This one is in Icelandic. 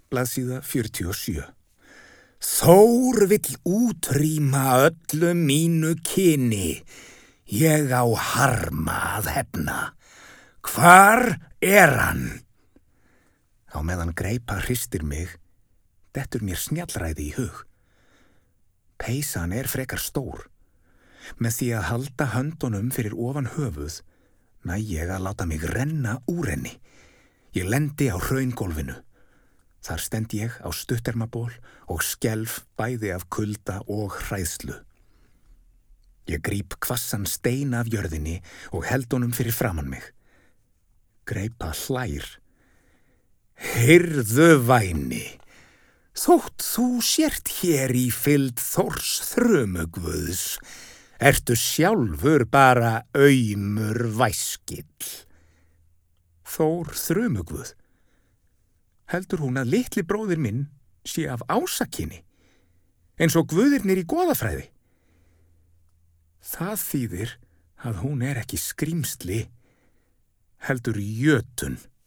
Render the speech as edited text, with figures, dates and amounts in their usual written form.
blaðsíða 47. Þór vill útrýma öllu mínu kyni, ég á harma að hefna. Hvar hann? Á meðan Greipa hristir mig, dettur mér snjallræði í hug. Peysan frekar stór. Með því að halda höndunum fyrir ofan höfuð, næ ég að láta mig renna úr henni. Ég lendi á hraungólfinu. Þar stend ég á stuttermaból og skelf bæði af kulda og hræðslu. Ég gríp hvassan stein af jörðinni og held honum fyrir framan mig. Greipa hlær. Heyrðu væni, þótt þú sért hér í fylgd Þórs þrumuguðs, ertu sjálfur bara aumur væskill. Þór þrumuguð. Heldur hún að litli bróðir minn sé af ásakyni, eins og guðirnir í goðafræði? Það þýðir að hún ekki skrímsli, heldur jötun.